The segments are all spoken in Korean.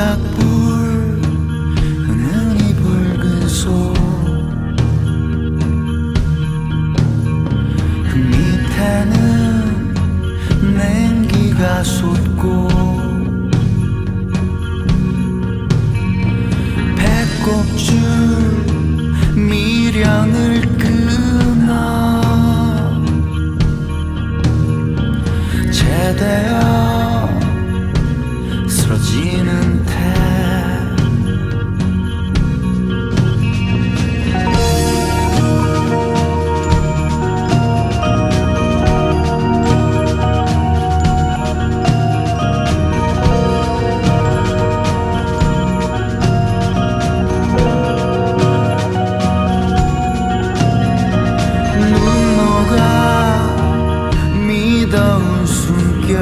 모닥불 은은히 붉은 소 그 밑에는 냉기가 솟고 배꼽줄 미련을 끊어 제대어 쓰러지는 태 미더운 숨결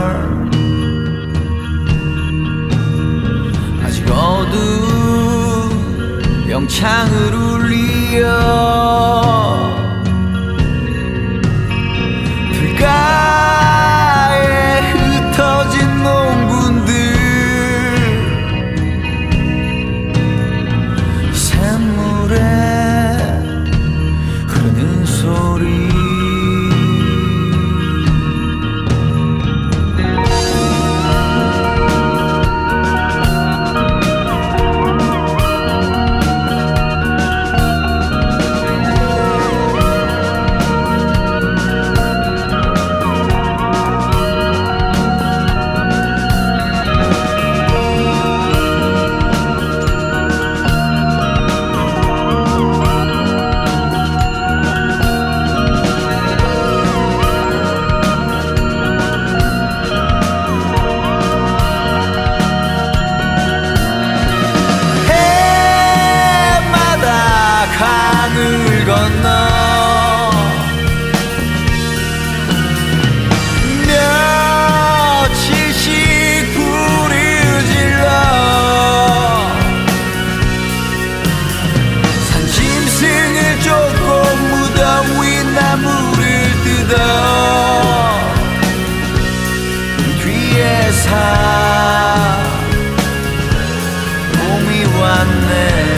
아직 어두운 영창을 울리어 들가에 흩어진 농군들 샘물에 흐르는 소리 강을 건너 며칠씩 불을 질러 산짐승을 쫓고 무더위 나무를 뜯어 뒤에서 봄이 왔네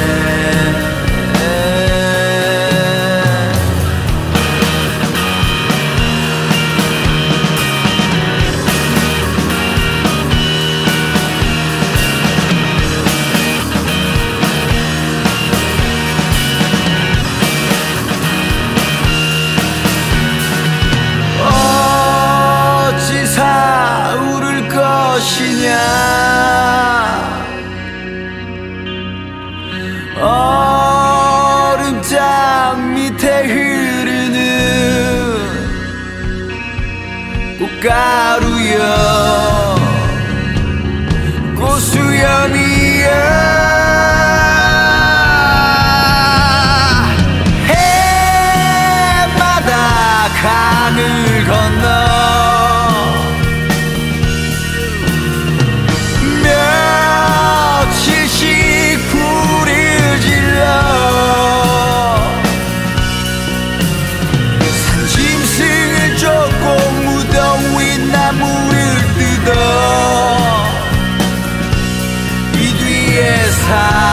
사울을 것이냐 얼음장 밑에 흐르는 꽃가루여 꽃수염이여 해마다 강을 건너 산짐승을 쫓고 무더위 나무를 뜯어 이 뒤에 사